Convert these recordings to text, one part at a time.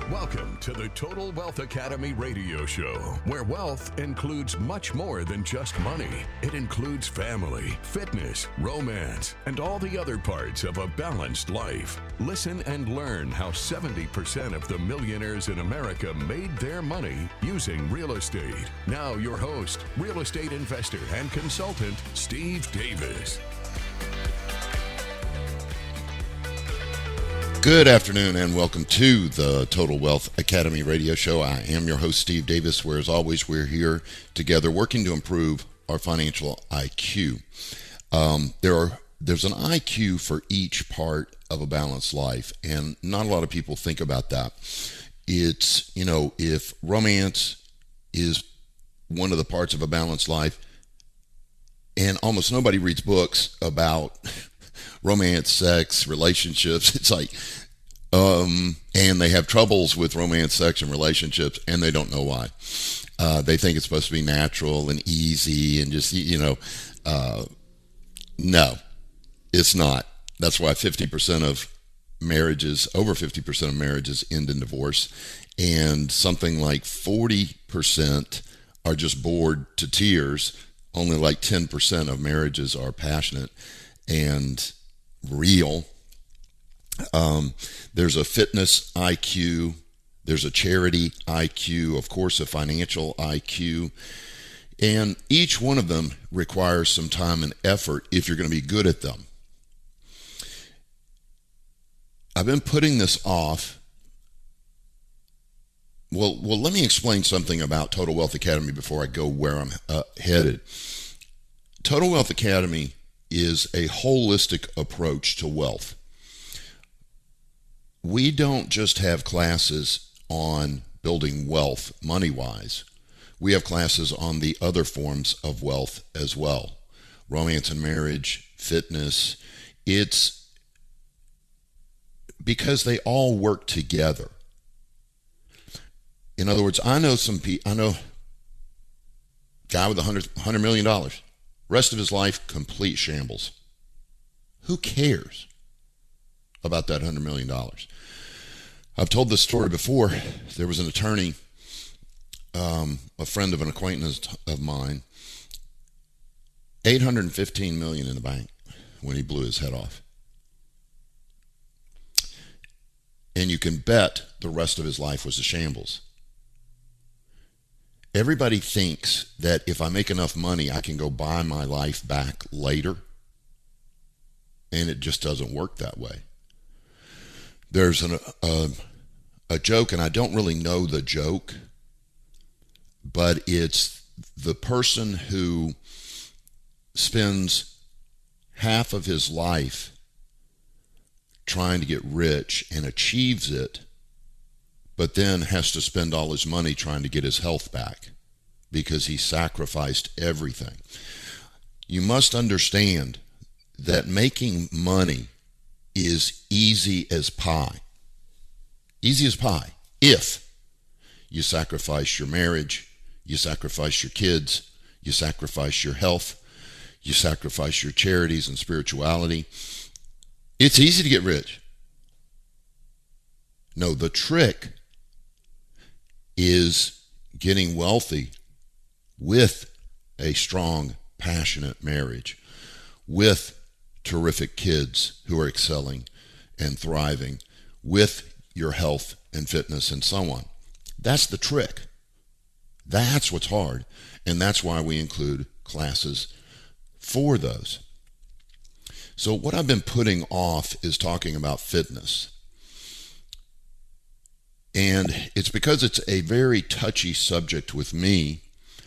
Welcome to the Total Wealth Academy radio show, where wealth includes much more than just money. It includes family, fitness, romance, and all the other parts of a balanced life. Listen and learn how 70% of the millionaires in America made their money using real estate. Now your host, real estate investor and consultant, Steve Davis. Good afternoon and welcome to the Total Wealth Academy radio show. I am your host, Steve Davis, where as always we're here together working to improve our financial IQ. There's an IQ for each part of a balanced life, and not a lot of people think about that. It's, if romance is one of the parts of a balanced life, and almost nobody reads books about romance, sex, relationships. It's like, and they have troubles with romance, sex, and relationships, and they don't know why. They think it's supposed to be natural and easy and just, no, it's not. That's why 50% of marriages, over 50% of marriages end in divorce, and something like 40% are just bored to tears. Only like 10% of marriages are passionate and real. There's a fitness IQ, there's a charity IQ, of course a financial IQ, and each one of them requires some time and effort if you're going to be good at them. I've been putting this off. Well, let me explain something about Total Wealth Academy before I go where I'm headed. Total Wealth Academy is a holistic approach to wealth. We don't just have classes on building wealth money-wise. We have classes on the other forms of wealth as well. Romance and marriage, fitness. It's because they all work together. In other words, I know a guy with $100 million. Rest of his life, complete shambles. Who cares about that $100 million? I've told this story before. There was an attorney, a friend of an acquaintance of mine, $815 million in the bank when he blew his head off. And you can bet the rest of his life was a shambles. Everybody thinks that if I make enough money, I can go buy my life back later. And it just doesn't work that way. There's a joke, and I don't really know the joke, but it's the person who spends half of his life trying to get rich and achieves it, but then has to spend all his money trying to get his health back because he sacrificed everything. You must understand that making money is easy as pie. Easy as pie. If you sacrifice your marriage, you sacrifice your kids, you sacrifice your health, you sacrifice your charities and spirituality. It's easy to get rich. No, the trick is getting wealthy with a strong, passionate marriage, with terrific kids who are excelling and thriving, with your health and fitness and so on. That's the trick. That's what's hard, and that's why we include classes for those. So what I've been putting off is talking about fitness. And it's because it's a very touchy subject with me.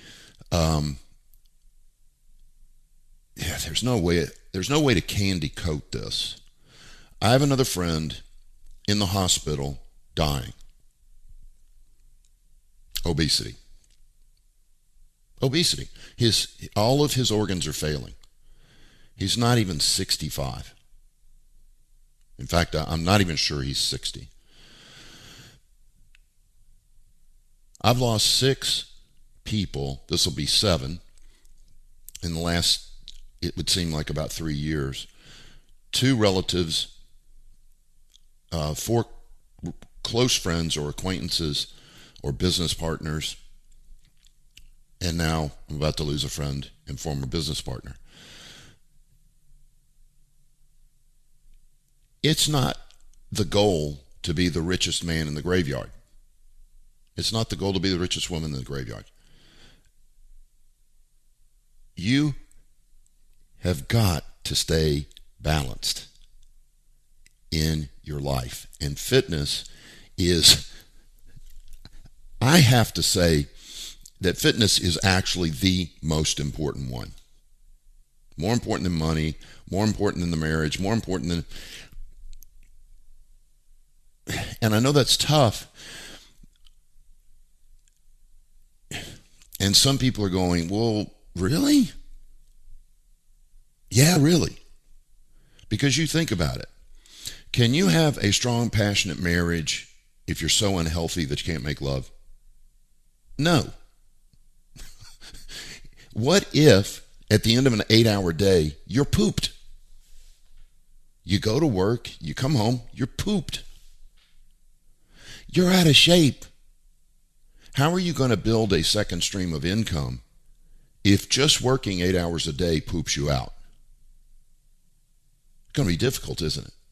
There's no way to candy coat this. I have another friend in the hospital dying. Obesity. All of his organs are failing. He's not even 65. In fact, I'm not even sure he's 60. I've lost 6 people. This will be 7 in the last, it would seem like about 3 years. 2 relatives, 4 close friends or acquaintances or business partners. And now I'm about to lose a friend and former business partner. It's not the goal to be the richest man in the graveyard. It's not the goal to be the richest woman in the graveyard. You have got to stay balanced in your life. And fitness is, I have to say that fitness is actually the most important one. More important than money, more important than the marriage, more important than... And I know that's tough. And some people are going, well, really? Yeah, really. Because you think about it. Can you have a strong, passionate marriage if you're so unhealthy that you can't make love? No. What if at the end of an 8-hour day, you're pooped? You go to work, you come home, you're pooped. You're out of shape. How are you going to build a second stream of income if just working 8 hours a day poops you out? It's going to be difficult, isn't it?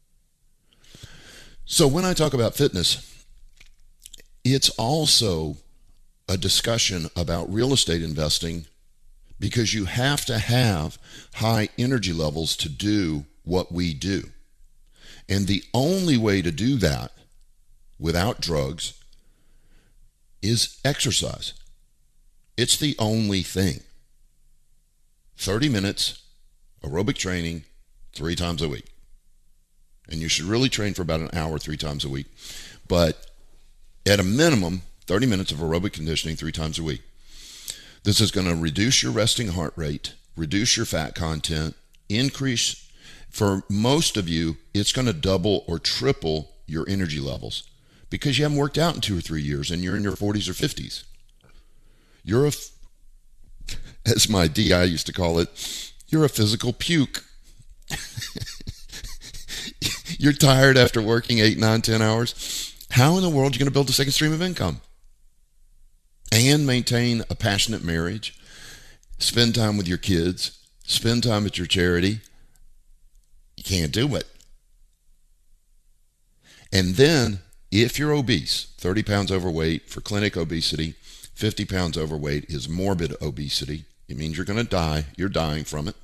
So when I talk about fitness, it's also a discussion about real estate investing, because you have to have high energy levels to do what we do. And the only way to do that without drugs is exercise. It's the only thing. 30 minutes aerobic training 3 times a week. And you should really train for about an hour 3 times a week. But at a minimum, 30 minutes of aerobic conditioning 3 times a week. This is going to reduce your resting heart rate, reduce your fat content, increase, for most of you, it's going to double or triple your energy levels, because you haven't worked out in 2 or 3 years and you're in your 40s or 50s. You're as my DI used to call it, you're a physical puke. You're tired after working 8, 9, 10 hours. How in the world are you going to build a second stream of income and maintain a passionate marriage, spend time with your kids, spend time at your charity? You can't do it. And then, if you're obese, 30 pounds overweight, for clinic obesity, 50 pounds overweight is morbid obesity. It means you're going to die. You're dying from it.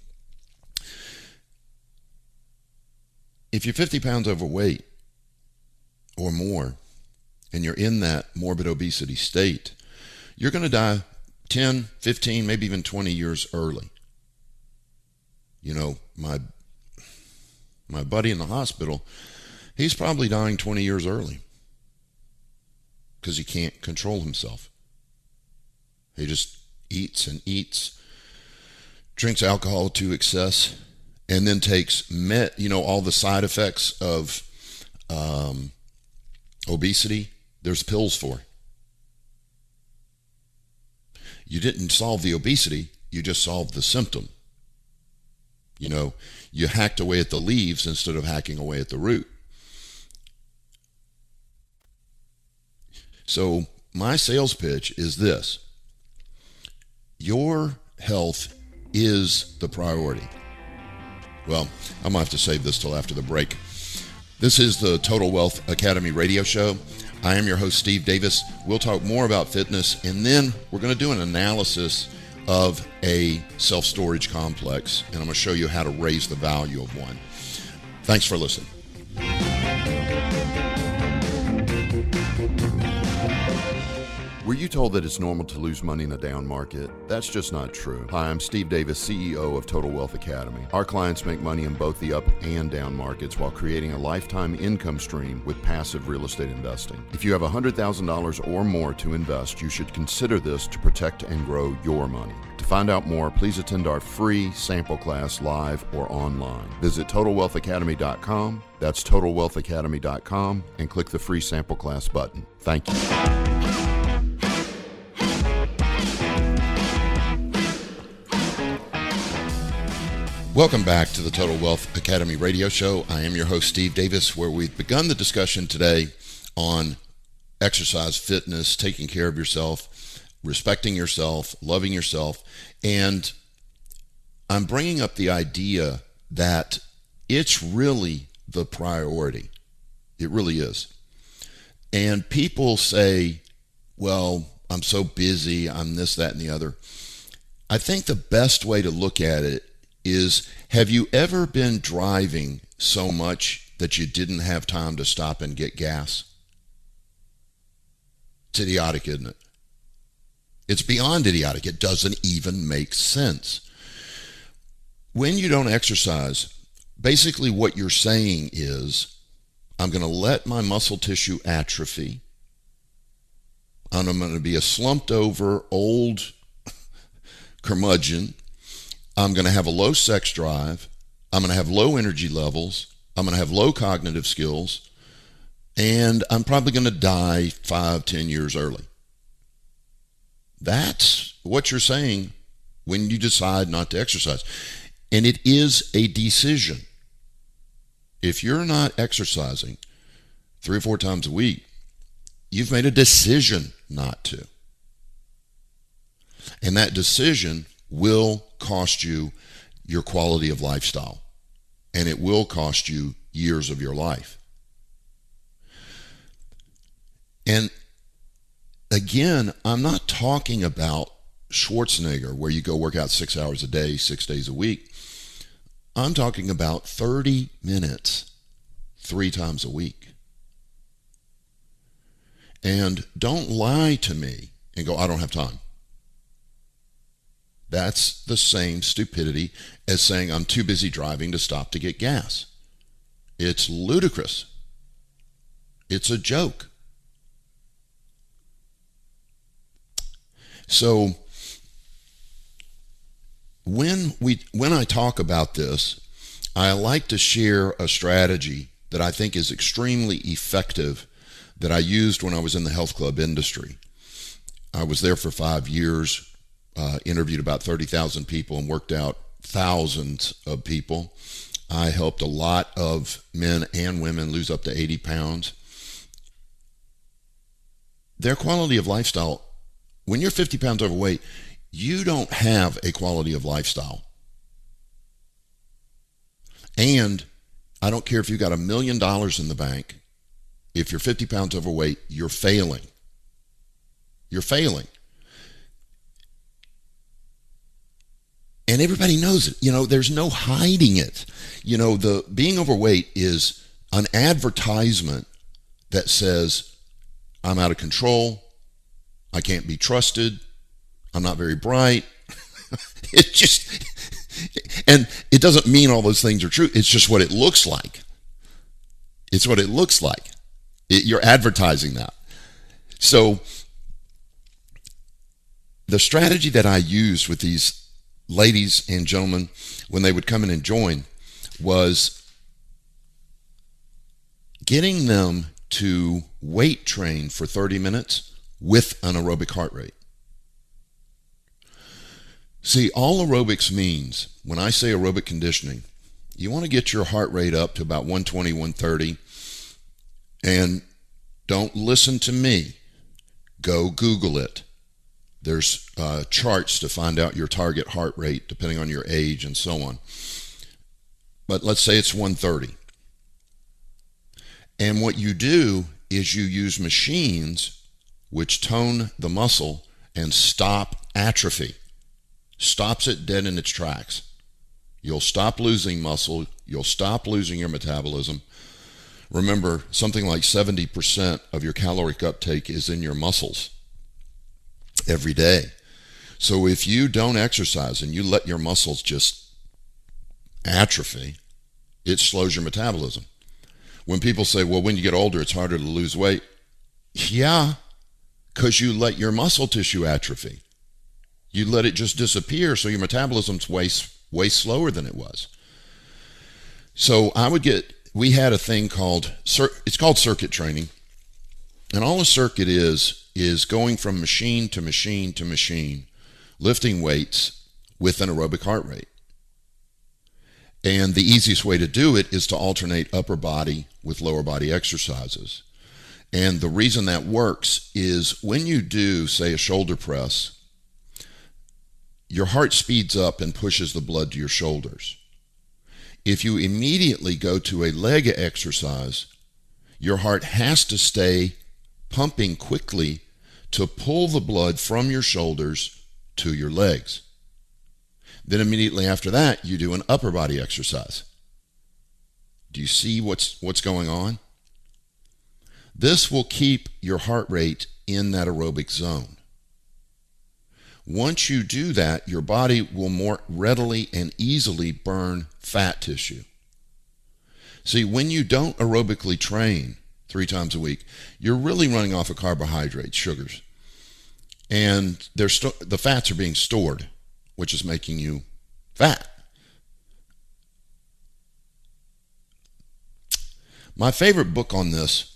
If you're 50 pounds overweight or more, and you're in that morbid obesity state, you're going to die 10, 15, maybe even 20 years early. You know, my buddy in the hospital, he's probably dying 20 years early because he can't control himself. He just eats and eats, drinks alcohol to excess, and then takes all the side effects of obesity. There's pills for. You didn't solve the obesity, you just solved the symptom. You hacked away at the leaves instead of hacking away at the root. So my sales pitch is this: your health is the priority. Well, I'm going to have to save this till after the break. This is the Total Wealth Academy radio show. I am your host, Steve Davis. We'll talk more about fitness, and then we're going to do an analysis of a self-storage complex, and I'm going to show you how to raise the value of one. Thanks for listening. Were you told that it's normal to lose money in a down market? That's just not true. Hi, I'm Steve Davis, CEO of Total Wealth Academy. Our clients make money in both the up and down markets while creating a lifetime income stream with passive real estate investing. If you have $100,000 or more to invest, you should consider this to protect and grow your money. To find out more, please attend our free sample class live or online. Visit TotalWealthAcademy.com. That's TotalWealthAcademy.com, and click the free sample class button. Thank you. Welcome back to the Total Wealth Academy radio show. I am your host, Steve Davis, where we've begun the discussion today on exercise, fitness, taking care of yourself, respecting yourself, loving yourself. And I'm bringing up the idea that it's really the priority. It really is. And people say, well, I'm so busy, I'm this, that, and the other. I think the best way to look at it is, have you ever been driving so much that you didn't have time to stop and get gas? It's idiotic, isn't it? It's beyond idiotic. It doesn't even make sense. When you don't exercise, basically what you're saying is, I'm going to let my muscle tissue atrophy. I'm going to be a slumped over old curmudgeon. I'm going to have a low sex drive. I'm going to have low energy levels. I'm going to have low cognitive skills. And I'm probably going to die 5-10 years early. That's what you're saying when you decide not to exercise. And it is a decision. If you're not exercising 3 or 4 times a week, you've made a decision not to. And that decision will cost you your quality of lifestyle. And it will cost you years of your life. And again, I'm not talking about Schwarzenegger, where you go work out 6 hours a day, 6 days a week. I'm talking about 30 minutes, 3 times a week. And don't lie to me and go, I don't have time. That's the same stupidity as saying I'm too busy driving to stop to get gas. It's ludicrous. It's a joke. So when I talk about this, I like to share a strategy that I think is extremely effective that I used when I was in the health club industry. I was there for 5 years, interviewed about 30,000 people and worked out thousands of people. I helped a lot of men and women lose up to 80 pounds. Their quality of lifestyle, when you're 50 pounds overweight, you don't have a quality of lifestyle. And I don't care if you got $1 million in the bank. If you're 50 pounds overweight, you're failing. You're failing. And everybody knows it. You know, there's no hiding it. You know, the being overweight is an advertisement that says, I'm out of control. I can't be trusted. I'm not very bright. It just, and it doesn't mean all those things are true. It's just what it looks like. It's what it looks like. You're advertising that. So the strategy that I used with these ladies and gentlemen when they would come in and join was getting them to weight train for 30 minutes with an aerobic heart rate. See, all aerobics means, when I say aerobic conditioning, you want to get your heart rate up to about 120, 130, and don't listen to me. Go Google it. There's charts to find out your target heart rate depending on your age and so on. But let's say it's 130. And what you do is you use machines which tone the muscle and stop atrophy. Stops it dead in its tracks. You'll stop losing muscle. You'll stop losing your metabolism. Remember, something like 70% of your caloric uptake is in your muscles every day. So if you don't exercise and you let your muscles just atrophy, it slows your metabolism. When people say, well, when you get older, it's harder to lose weight. Yeah, because you let your muscle tissue atrophy. You let it just disappear, so your metabolism's way slower than it was. So we had a thing called, it's called circuit training. And all a circuit is going from machine to machine to machine, lifting weights with an aerobic heart rate. And the easiest way to do it is to alternate upper body with lower body exercises. And the reason that works is when you do, say, a shoulder press, your heart speeds up and pushes the blood to your shoulders. If you immediately go to a leg exercise, your heart has to stay pumping quickly to pull the blood from your shoulders to your legs. Then immediately after that, you do an upper body exercise. Do you see what's going on? This will keep your heart rate in that aerobic zone. Once you do that, your body will more readily and easily burn fat tissue. See, when you don't aerobically train 3 times a week, you're really running off of carbohydrates, sugars. And the fats are being stored, which is making you fat. My favorite book on this,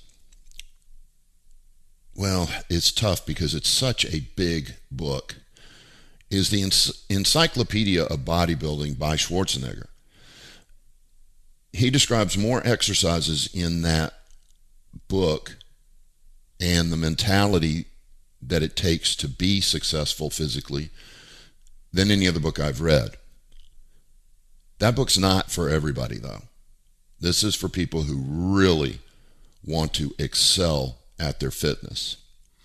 well, it's tough because it's such a big book, is the Encyclopedia of Bodybuilding by Schwarzenegger. He describes more exercises in that book and the mentality that it takes to be successful physically than any other book I've read. That book's not for everybody, though. This is for people who really want to excel at their fitness.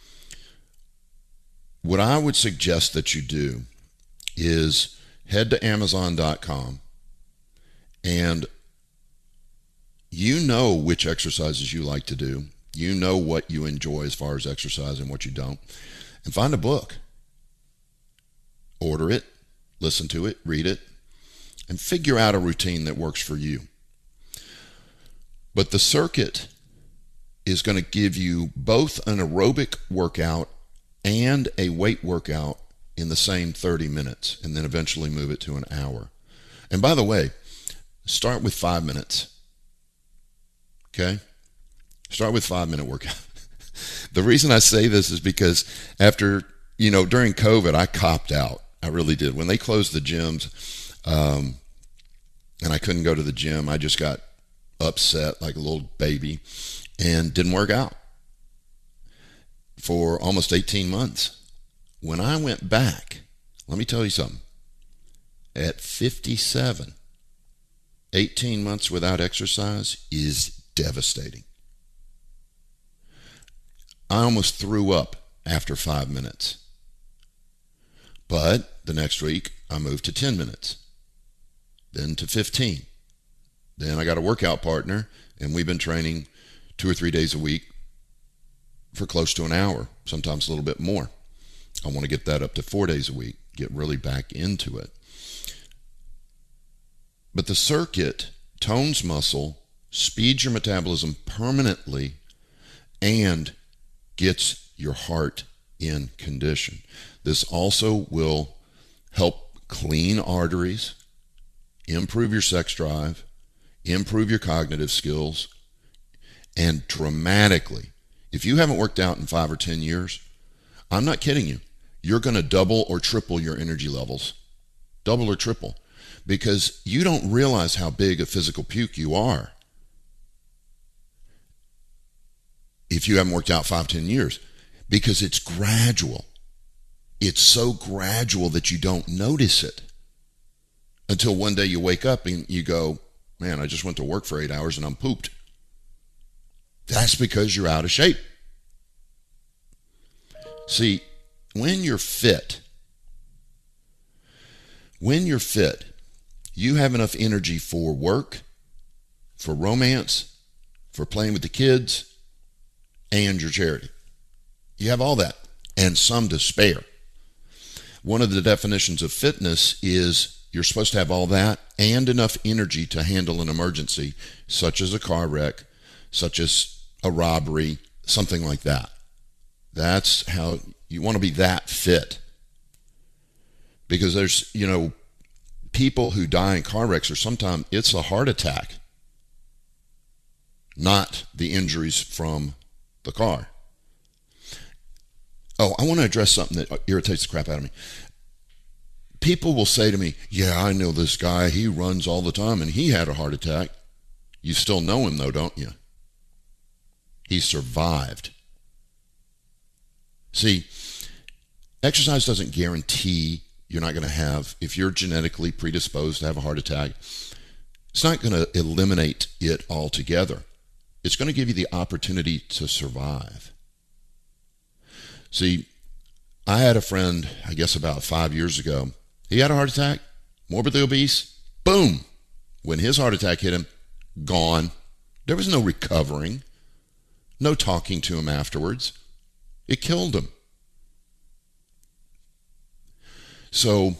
What I would suggest that you do is head to Amazon.com, and you know which exercises you like to do. You know what you enjoy as far as exercise and what you don't. And find a book. Order it, listen to it, read it, and figure out a routine that works for you. But the circuit is going to give you both an aerobic workout and a weight workout in the same 30 minutes, and then eventually move it to an hour. And by the way, start with 5 minutes. Okay? Start with 5-minute workout. The reason I say this is because after, during COVID, I copped out. I really did. When they closed the gyms, and I couldn't go to the gym, I just got upset like a little baby and didn't work out for almost 18 months. When I went back, let me tell you something. At 57, 18 months without exercise is devastating. I almost threw up after 5 minutes. But the next week, I moved to 10 minutes, then to 15. Then I got a workout partner, and we've been training 2 or 3 days a week for close to an hour, sometimes a little bit more. I want to get that up to 4 days a week, get really back into it. But the circuit tones muscle, speeds your metabolism permanently, and gets your heart in condition. This also will help clean arteries, improve your sex drive, improve your cognitive skills, and dramatically, if you haven't worked out in 5 or 10 years, I'm not kidding you, you're going to double or triple your energy levels. Double or triple. Because you don't realize how big a physical puke you are if you haven't worked out 5, 10 years. Because it's gradual. It's so gradual that you don't notice it until one day you wake up and you go, man, I just went to work for 8 hours and I'm pooped. That's because you're out of shape. See, when you're fit, you have enough energy for work, for romance, for playing with the kids, and your charity. You have all that, and some to spare. One of the definitions of fitness is you're supposed to have all that and enough energy to handle an emergency, such as a car wreck, such as a robbery, something like that. That's how you want to be that fit. Because there's, people who die in car wrecks, or sometimes it's a heart attack, not the injuries from the car. Oh, I want to address something that irritates the crap out of me. People will say to me, yeah, I know this guy. He runs all the time, and he had a heart attack. You still know him, though, don't you? He survived. See, exercise doesn't guarantee you're not going to have, if you're genetically predisposed to have a heart attack, it's not going to eliminate it altogether. It's going to give you the opportunity to survive. See, I had a friend, I guess about 5 years ago. He had a heart attack, morbidly obese, boom. When his heart attack hit him, gone. There was no recovering, no talking to him afterwards. It killed him. So,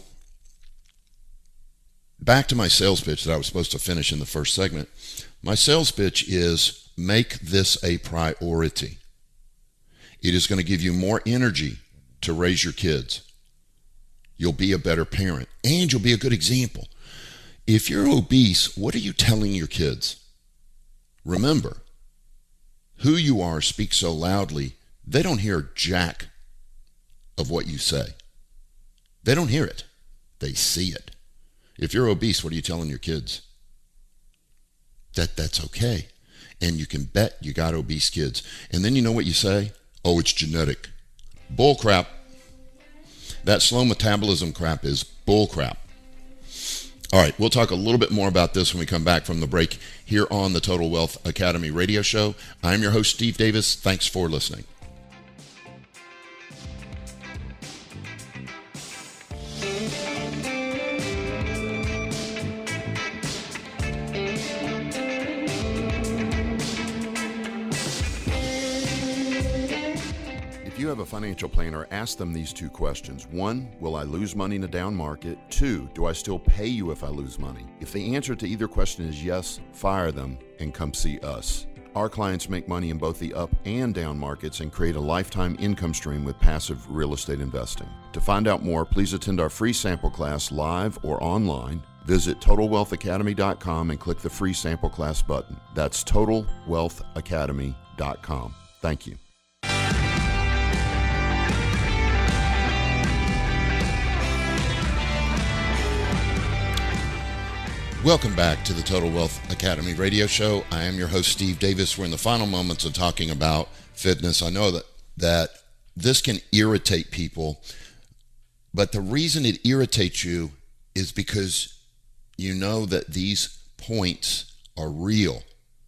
back to my sales pitch that I was supposed to finish in the first segment. My sales pitch is make this a priority. It is going to give you more energy to raise your kids. You'll be a better parent, and you'll be a good example. If you're obese, what are you telling your kids? Remember, who you are speaks so loudly, they don't hear jack of what you say. They don't hear it. They see it. If you're obese, what are you telling your kids? That's okay. And you can bet you got obese kids. And then you know what you say? Oh, it's genetic. Bull crap. That slow metabolism crap is bull crap. All right, we'll talk a little bit more about this when we come back from the break here on the Total Wealth Academy radio show. I'm your host, Steve Davis. Thanks for listening. If you have a financial planner, ask them these two questions. 1, will I lose money in a down market? 2, do I still pay you if I lose money? If the answer to either question is yes, fire them and come see us. Our clients make money in both the up and down markets and create a lifetime income stream with passive real estate investing. To find out more, please attend our free sample class live or online. Visit TotalWealthAcademy.com and click the free sample class button. That's TotalWealthAcademy.com. Thank you. Welcome back to the Total Wealth Academy radio show. I am your host, Steve Davis. We're in the final moments of talking about fitness. I know that this can irritate people, but the reason it irritates you is because you know that these points are real.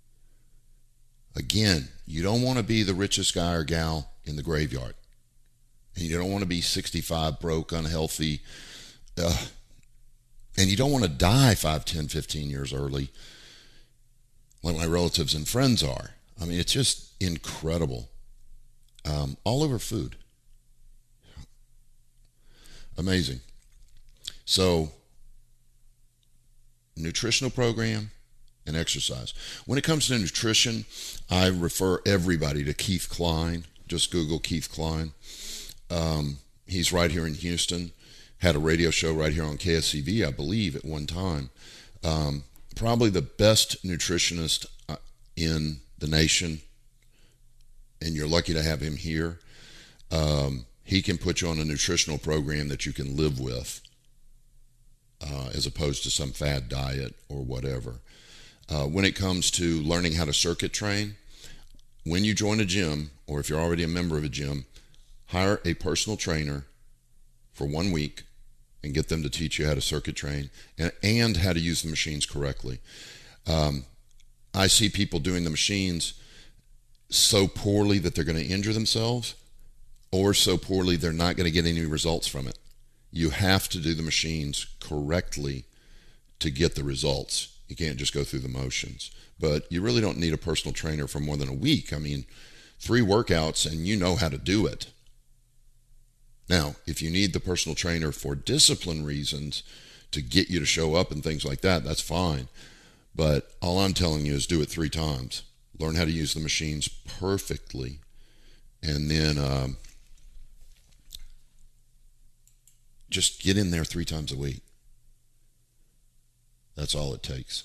Again, you don't want to be the richest guy or gal in the graveyard. And you don't want to be 65, broke, unhealthy, and you don't want to die 5, 10, 15 years early like my relatives and friends are. I mean, it's just incredible. All over food. Amazing. So, nutritional program and exercise. When it comes to nutrition, I refer everybody to Keith Klein. Just Google Keith Klein. He's right here in Houston. Had a radio show right here on KSCV, I believe, at one time. Probably the best nutritionist in the nation, and you're lucky to have him here. He can put you on a nutritional program that you can live with, as opposed to some fad diet or whatever. When it comes to learning how to circuit train, when you join a gym, or if you're already a member of a gym, hire a personal trainer for 1 week and get them to teach you how to circuit train and how to use the machines correctly. I see people doing the machines so poorly that they're going to injure themselves, or so poorly they're not going to get any results from it. You have to do the machines correctly to get the results. You can't just go through the motions. But you really don't need a personal trainer for more than a week. I mean, 3 workouts and you know how to do it. Now, if you need the personal trainer for discipline reasons to get you to show up and things like that, that's fine. But all I'm telling you is do it 3 times. Learn how to use the machines perfectly. And then just get in there 3 times a week. That's all it takes.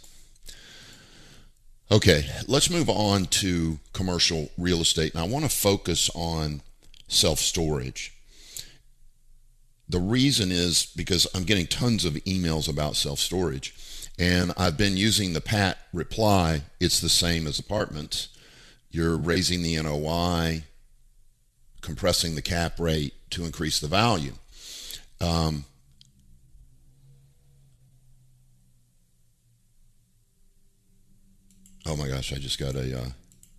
Okay, let's move on to commercial real estate. And I want to focus on self-storage. The reason is because I'm getting tons of emails about self-storage, and I've been using the Pat reply, it's the same as apartments, You're raising the NOI, compressing the cap rate to increase the value. Oh my gosh, I just got a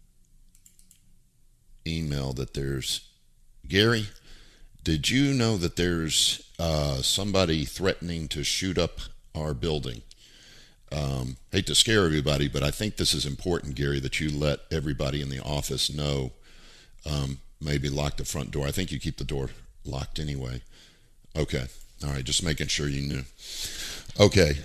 email that there's, Gary, did you know that there's somebody threatening to shoot up our building? Hate to scare everybody, but I think this is important, Gary, that you let everybody in the office know. Maybe lock the front door. I think you keep the door locked anyway. Okay. All right. Just making sure you knew. Okay.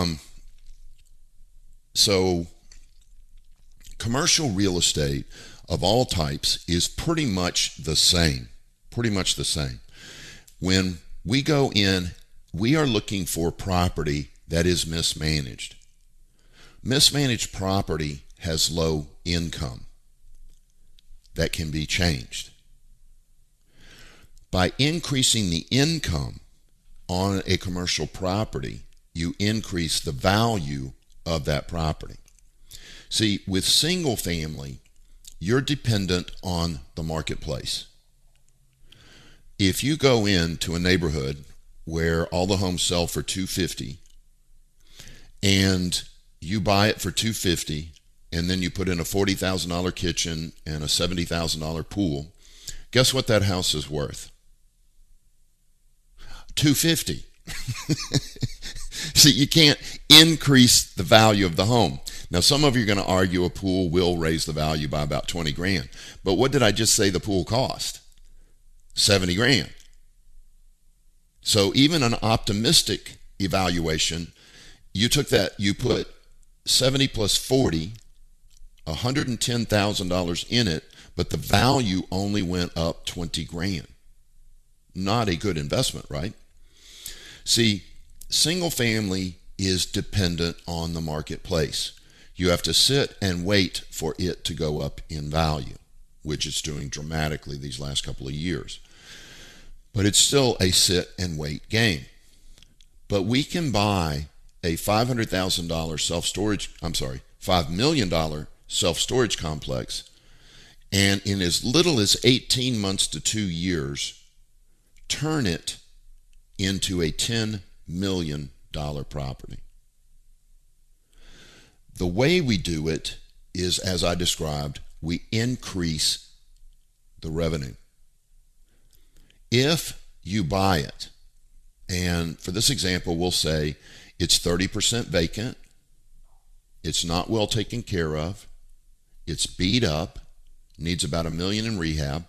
So commercial real estate of all types is pretty much the same. Pretty much the same. When we go in, we are looking for property that is mismanaged. Mismanaged property has low income. That can be changed. By increasing the income on a commercial property, you increase the value of that property. See, with single family, you're dependent on the marketplace. If you go into a neighborhood where all the homes sell for $250 and you buy it for $250 and then you put in a $40,000 kitchen and a $70,000 pool, guess what that house is worth? $250. See, you can't increase the value of the home. Now, some of you are going to argue a pool will raise the value by about 20 grand. But what did I just say the pool cost? 70 grand. So even an optimistic evaluation, you took that, you put 70 plus 40, $110,000 in it, but the value only went up 20 grand. Not a good investment, right? See, single family is dependent on the marketplace. You have to sit and wait for it to go up in value, which it's doing dramatically these last couple of years. But it's still a sit and wait game. But we can buy a $500,000 $5 million self-storage complex, and in as little as 18 months to 2 years, turn it into a $10 million property. The way we do it is, as I described, we increase the revenue. If you buy it, and for this example, we'll say it's 30% vacant, it's not well taken care of, it's beat up, needs about $1 million in rehab.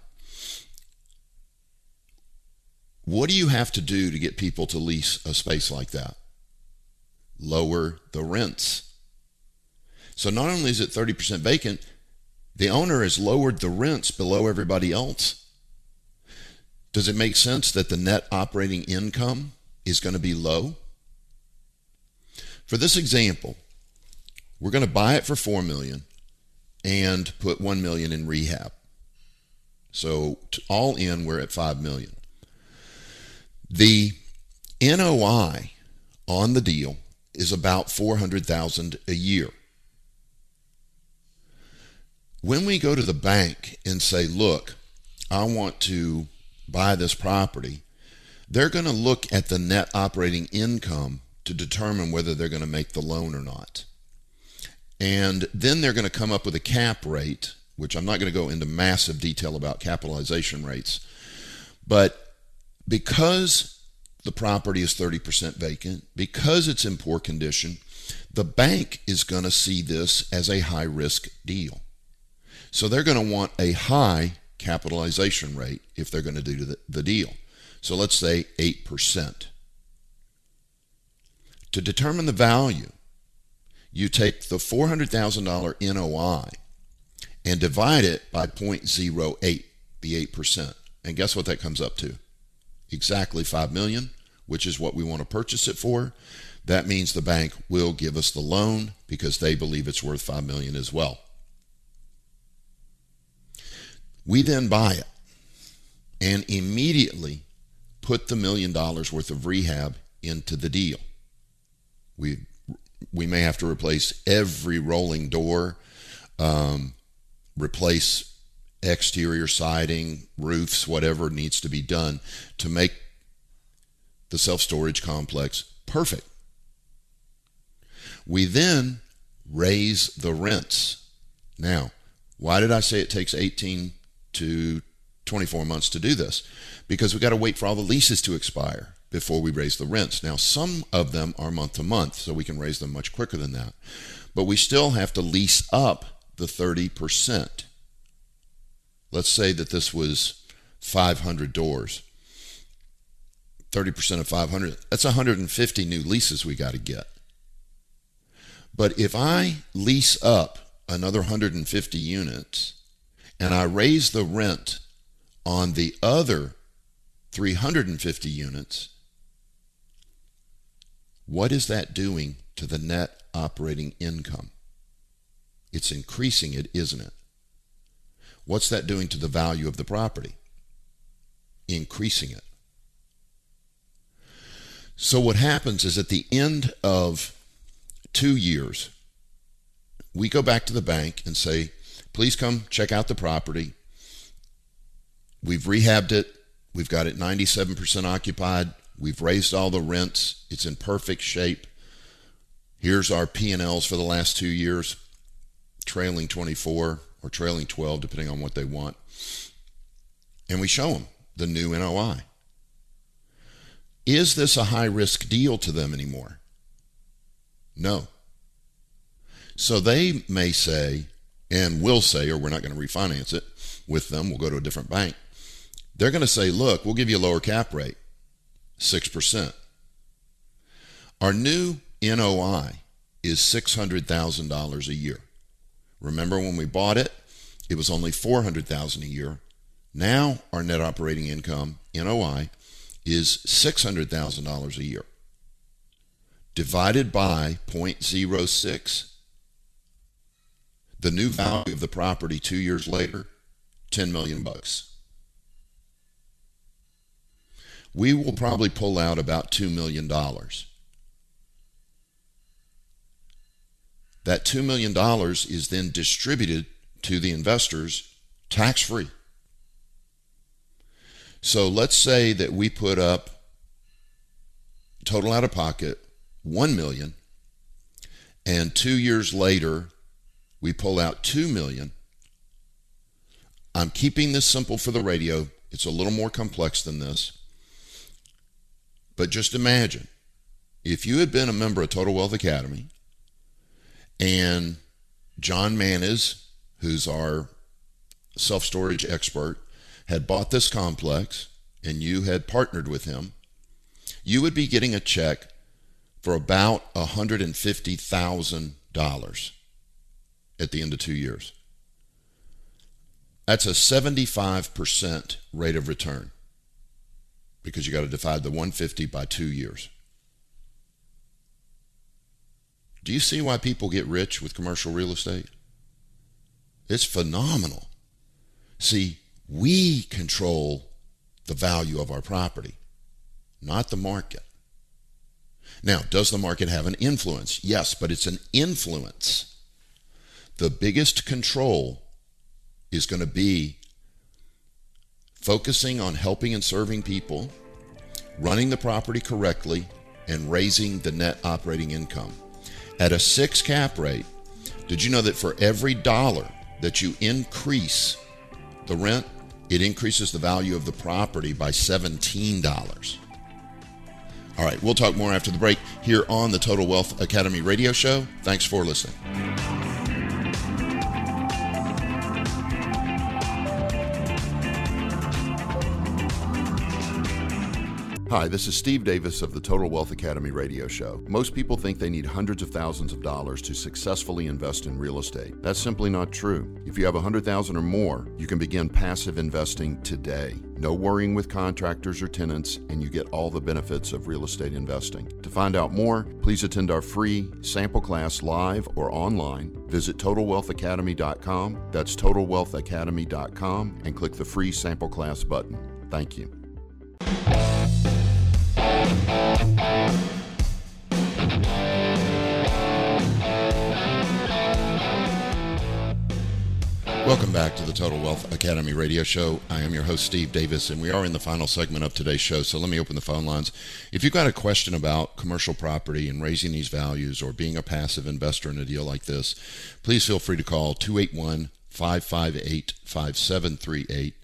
What do you have to do to get people to lease a space like that? Lower the rents. So not only is it 30% vacant, the owner has lowered the rents below everybody else. Does it make sense that the net operating income is going to be low? For this example, we're going to buy it for $4 million and put $1 million in rehab. So all in, we're at $5 million. The NOI on the deal is about $400,000 a year. When we go to the bank and say, look, I want to buy this property, they're going to look at the net operating income to determine whether they're going to make the loan or not. And then they're going to come up with a cap rate, which I'm not going to go into massive detail about capitalization rates. But because the property is 30% vacant, because it's in poor condition, the bank is going to see this as a high-risk deal. So they're going to want a high capitalization rate if they're going to do the deal. So let's say 8%. To determine the value, you take the $400,000 NOI and divide it by 0.08, the 8%. And guess what that comes up to? Exactly $5 million, which is what we want to purchase it for. That means the bank will give us the loan because they believe it's worth $5 million as well. We then buy it and immediately put the $1 million worth of rehab into the deal. We may have to replace every rolling door, replace exterior siding, roofs, whatever needs to be done to make the self-storage complex perfect. We then raise the rents. Now, why did I say it takes 18 to 24 months to do this? Because we got to wait for all the leases to expire before we raise the rents. Now, some of them are month to month, so we can raise them much quicker than that. But we still have to lease up the 30%. Let's say that this was 500 doors. 30% of 500, that's 150 new leases we got to get. But if I lease up another 150 units and I raise the rent on the other 350 units, what is that doing to the net operating income? It's increasing it, isn't it? What's that doing to the value of the property? Increasing it. So what happens is at the end of 2 years, we go back to the bank and say, please come check out the property. We've rehabbed it. We've got it 97% occupied. We've raised all the rents. It's in perfect shape. Here's our P&Ls for the last 2 years, trailing 24 or trailing 12, depending on what they want. And we show them the new NOI. Is this a high-risk deal to them anymore? No. So they may say, and will say, or we're not going to refinance it with them, we'll go to a different bank. They're going to say, look, we'll give you a lower cap rate, 6%. Our new NOI is $600,000 a year. Remember when we bought it, it was only $400,000 a year. Now our net operating income, NOI, is $600,000 a year. Divided by 0.06, the new value of the property 2 years later, $10 million. We will probably pull out about $2 million. That $2 million is then distributed to the investors tax-free. So let's say that we put up total out of pocket $1 million, and 2 years later we pull out $2 million. I'm keeping this simple for the radio. It's a little more complex than this. But just imagine if you had been a member of Total Wealth Academy and John Manis, who's our self-storage expert, had bought this complex and you had partnered with him, you would be getting a check for about $150,000 at the end of 2 years. That's a 75% rate of return because you got to divide the 150 by 2 years. Do you see why people get rich with commercial real estate? It's phenomenal. See, we control the value of our property, not the market. Now, does the market have an influence? Yes, but it's an influence. The biggest control is going to be focusing on helping and serving people, running the property correctly, and raising the net operating income. At a 6 cap rate, did you know that for every dollar that you increase the rent, it increases the value of the property by $17? All right, we'll talk more after the break here on the Total Wealth Academy radio show. Thanks for listening. Hi, this is Steve Davis of the Total Wealth Academy radio show. Most people think they need hundreds of thousands of dollars to successfully invest in real estate. That's simply not true. If you have $100,000 or more, you can begin passive investing today. No worrying with contractors or tenants, and you get all the benefits of real estate investing. To find out more, please attend our free sample class live or online. Visit TotalWealthAcademy.com. That's TotalWealthAcademy.com, and click the free sample class button. Thank you. Welcome back to the Total Wealth Academy radio show. I am your host, Steve Davis, and we are in the final segment of today's show. So let me open the phone lines. If you've got a question about commercial property and raising these values or being a passive investor in a deal like this, please feel free to call 281-558-5738,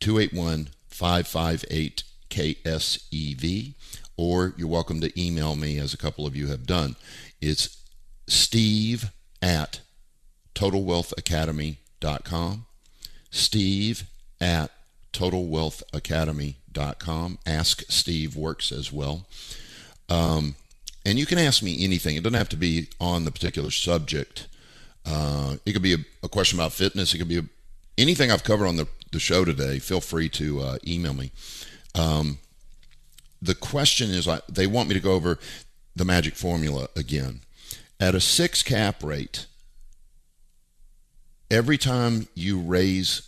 281-558-KSEV, or you're welcome to email me, as a couple of you have done. It's steve@totalwealthacademy.com. Steve@totalwealthacademy.com. Ask Steve works as well. And you can ask me anything. It doesn't have to be on the particular subject. It could be a question about fitness. It could be anything I've covered on the show today. Feel free to email me. The question is, they want me to go over the magic formula again. At a 6 cap rate, every time you raise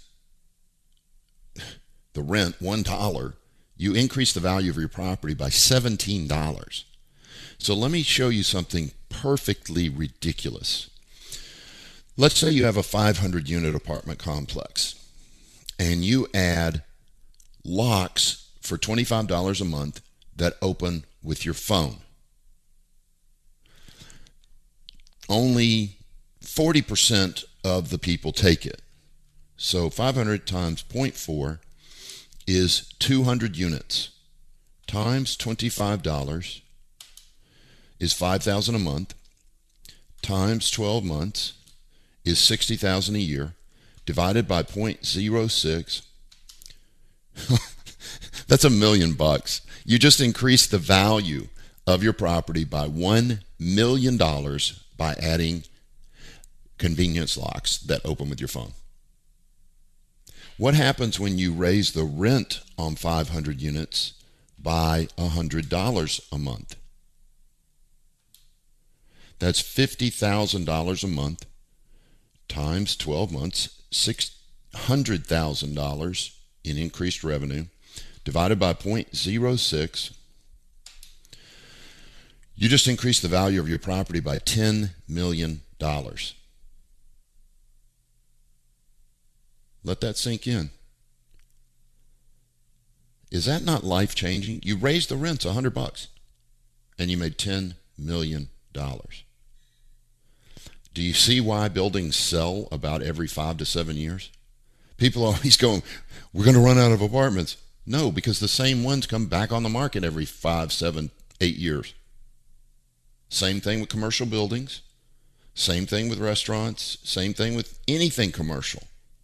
the rent $1, you increase the value of your property by $17. So let me show you something perfectly ridiculous. Let's say you have a 500-unit apartment complex, and you add locks for $25 a month that open with your phone. Only 40% of the people take it. So 500 times 0.4 is 200 units times $25 is $5,000 a month times 12 months is $60,000 a year divided by 0.06. That's $1 million. You just increased the value of your property by $1 million by adding convenience locks that open with your phone. What happens when you raise the rent on 500 units by $100 a month? That's $50,000 a month times 12 months, $600,000 in increased revenue, divided by 0.06. You just increased the value of your property by $10 million. Let that sink in. Is that not life-changing? You raised the rents $100 and you made $10 million. Do you see why buildings sell about every 5 to 7 years? People are always going, we're going to run out of apartments. No, because the same ones come back on the market every 5, 7, 8 years. Same thing with commercial buildings. Same thing with restaurants. Same thing with anything commercial.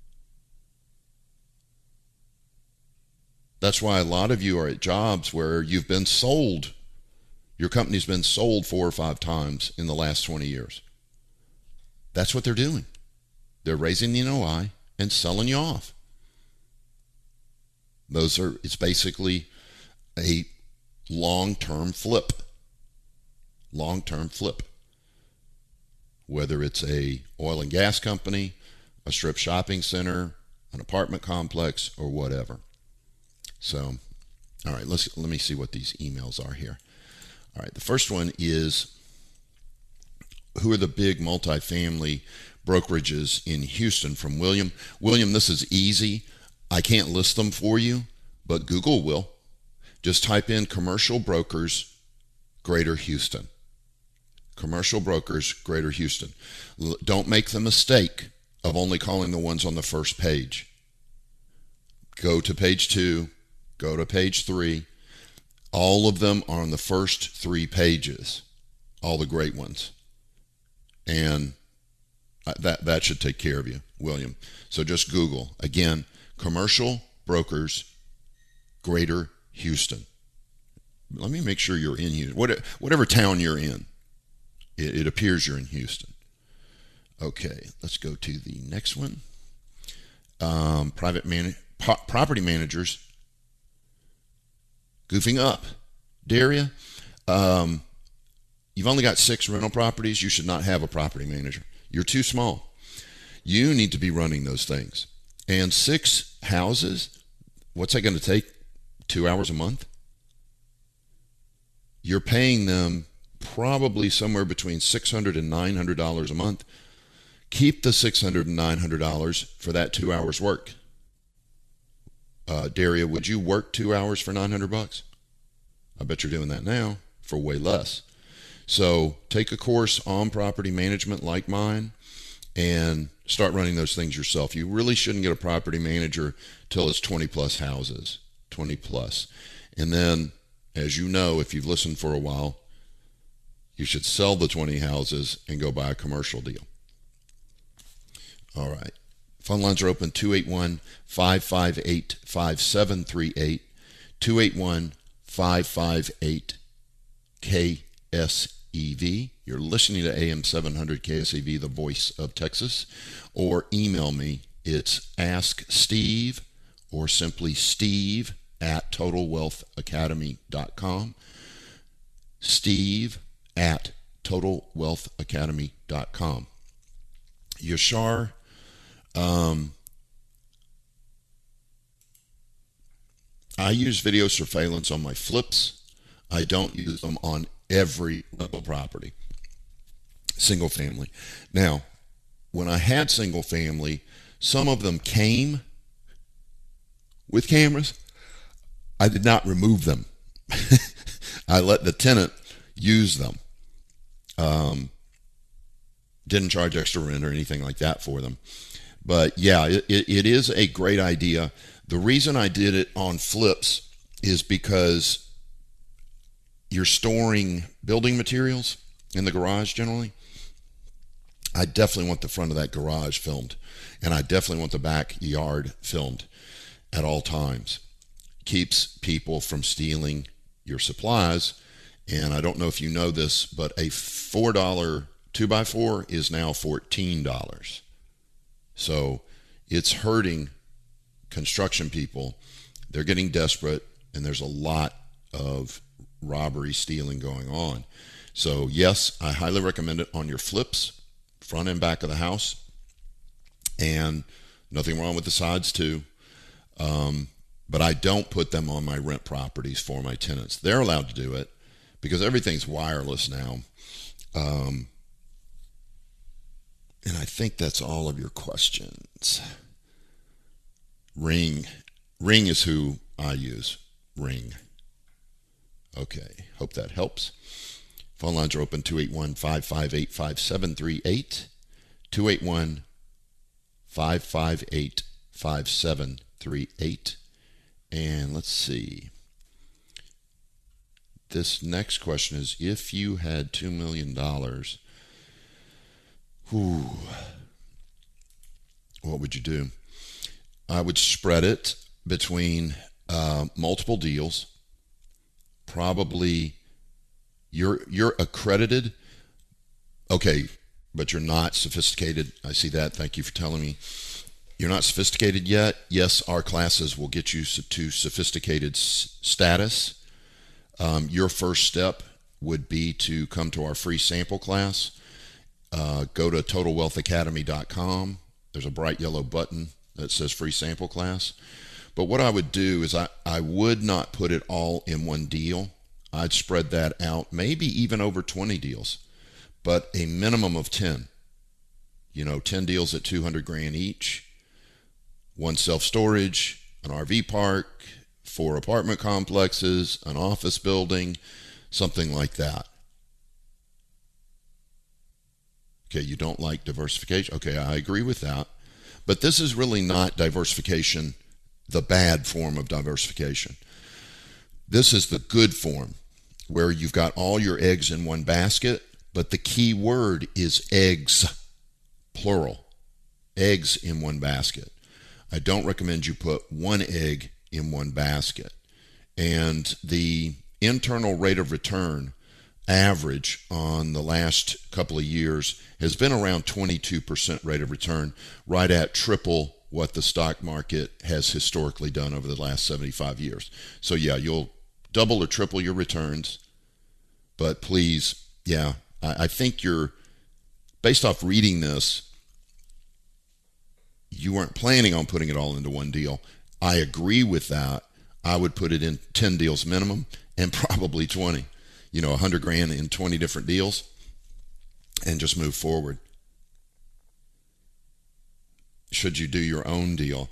That's why a lot of you are at jobs where you've been sold. Your company's been sold 4 or 5 times in the last 20 years. That's what they're doing. They're raising the NOI and selling you off. It's basically a long-term flip. Long-term flip. Whether it's a oil and gas company, a strip shopping center, an apartment complex, or whatever. So, all right, let me see what these emails are here. All right, the first one is, who are the big multifamily brokerages in Houston? From William. William, this is easy. I can't list them for you, but Google will. Just type in commercial brokers, Greater Houston. Commercial brokers, Greater Houston. Don't make the mistake of only calling the ones on the first page. Go to page 2. Go to page 3. All of them are on the first 3 pages. All the great ones. And that should take care of you, William. So just Google. Again, commercial brokers, Greater Houston. Let me make sure you're in Houston. Whatever town you're in, it appears you're in Houston. Okay, let's go to the next one. Property managers goofing up. Daria, you've only got 6 rental properties. You should not have a property manager. You're too small. You need to be running those things. And 6 houses, what's that going to take? 2 hours a month? You're paying them probably somewhere between $600 and $900 a month. keep the $600 and $900 for that 2 hours work. Daria, would you work 2 hours for $900? I bet you're doing that now for way less. So take a course on property management like mine and start running those things yourself. You really shouldn't get a property manager till it's 20 plus houses, 20 plus. And then, as you know, if you've listened for a while, you should sell the 20 houses and go buy a commercial deal. All right. Phone lines are open, 281-558-5738, 281-558-KSEV. You're listening to AM 700 KSEV, the voice of Texas, or email me. It's Ask Steve or simply Steve at TotalWealthAcademy.com. Steve at TotalWealthAcademy.com. Yashar, I use video surveillance on my flips. I don't use them on every rental property. Single family. Now, when I had single family, some of them came with cameras. I did not remove them. I let the tenant use them. Didn't charge extra rent or anything like that for them. But yeah, it is a great idea. The reason I did it on flips is because you're storing building materials in the garage generally. I definitely want the front of that garage filmed, and I definitely want the backyard filmed at all times. Keeps people from stealing your supplies. And I don't know if you know this, but a $4 2x4 is now $14. So it's hurting construction people. They're getting desperate, and there's a lot of robbery, stealing going on. So yes, I highly recommend it on your flips, front and back of the house, and nothing wrong with the sides too. But I don't put them on my rent properties for my tenants. They're allowed to do it because everything's wireless now. And I think that's all of your questions. Ring is who I use. Ring. Okay, hope that helps. Phone lines are open, 281-558-5738, 281-558-5738. And let's see. This next question is, if you had $2 million, what would you do? I would spread it between multiple deals. Probably you're accredited. Okay, but you're not sophisticated. I see that. Thank you for telling me. You're not sophisticated yet. Yes, our classes will get you to sophisticated status. Your first step would be to come to our free sample class. Go to TotalWealthAcademy.com. There's a bright yellow button that says free sample class. But what I would do is I would not put it all in one deal. I'd spread that out, maybe even over 20 deals, but a minimum of 10. 10 deals at $200,000 each. One self-storage, an RV park, 4 apartment complexes, an office building, something like that. Okay, you don't like diversification? Okay, I agree with that. But this is really not diversification, the bad form of diversification. This is the good form, where you've got all your eggs in one basket, but the key word is eggs, plural. Eggs in one basket. I don't recommend you put one egg in one basket. And the internal rate of return average on the last couple of years has been around 22% rate of return, right at triple what the stock market has historically done over the last 75 years. So yeah, you'll double or triple your returns. But please, yeah, I think you're, based off reading this, you weren't planning on putting it all into one deal. I agree with that. I would put it in 10 deals minimum and probably 20. $100,000 in 20 different deals and just move forward. should you do your own deal?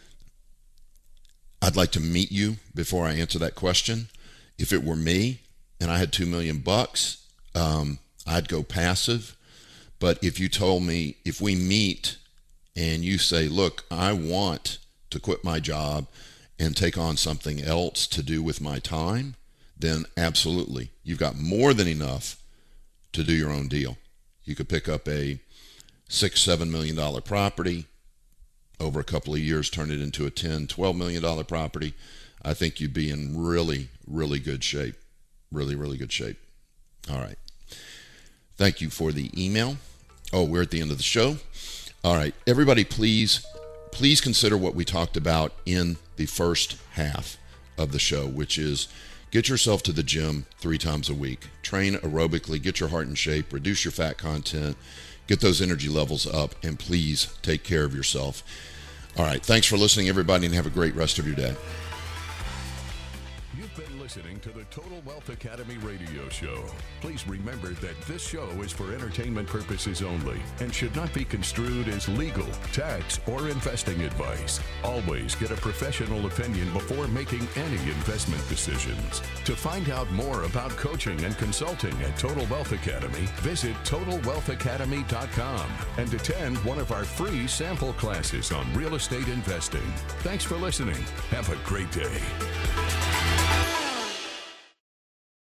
I'd like to meet you before I answer that question. If it were me and I had $2 million, I'd go passive. But if you told me, if we meet and you say, look, I want to quit my job and take on something else to do with my time, then absolutely, you've got more than enough to do your own deal. You could pick up a $6-7 million property, over a couple of years turn it into a $10-12 million property. I think you'd be in really, really good shape. Really, really good shape. All right. Thank you for the email. Oh, we're at the end of the show. All right. Everybody, please consider what we talked about in the first half of the show, which is get yourself to the gym 3 times a week. Train aerobically, get your heart in shape, reduce your fat content, get those energy levels up, and please take care of yourself. All right. Thanks for listening, everybody, and have a great rest of your day. You've been listening to the Total Wealth Academy radio show. Please remember that this show is for entertainment purposes only and should not be construed as legal, tax, or investing advice. Always get a professional opinion before making any investment decisions. To find out more about coaching and consulting at Total Wealth Academy, visit TotalWealthAcademy.com and attend one of our free sample classes on real estate investing. Thanks for listening. Have a great day.